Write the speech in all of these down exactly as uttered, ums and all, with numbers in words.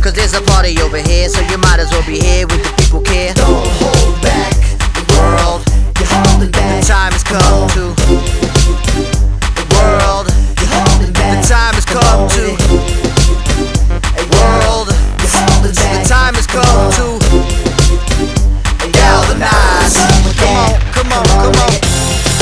Cause there's a party over here, so you might as well be here with the people care. Don't hold back the World, you're holding back. the time has come to. The world, You're holding back. the time has come to. World, You're holding the back. time has come to galvanize. Come on, come on, come on.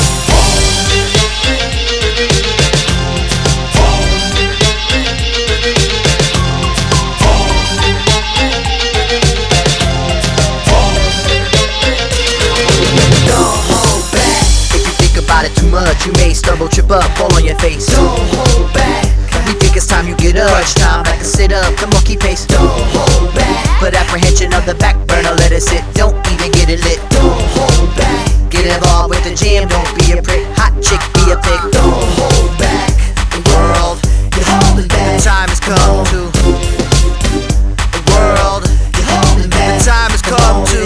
Too much, you may stumble, trip up, fall on your face. Don't hold back. We think it's time you get up. Crunch time, back and sit up, come on, keep pace. Don't hold back. Put apprehension of the back burner, let it sit. Don't even get it lit. Don't hold back. Get involved with the jam, don't be a prick. Hot chick, be a pig. Don't hold back. The world, You're holding back. the time has come to. The world, You're holding back. the time has come to.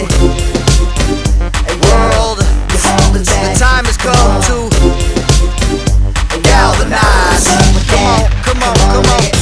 World, You're holding the back. time has come to galvanize. Come on, come on, come on.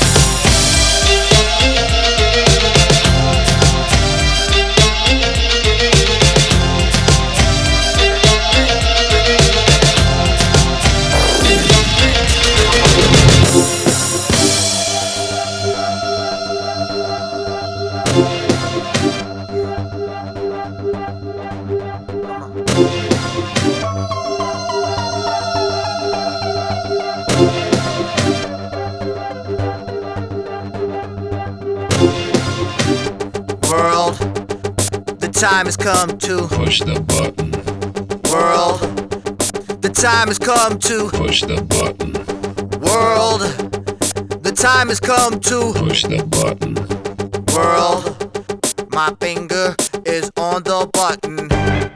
World, the time has come to. Push the button. World, the time has come to. Push the button. World, the time has come to. Push the button. World, my finger is on the button.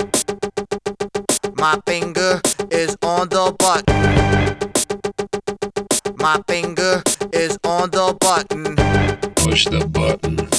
My finger is on the button. My finger is on the button. Push the button.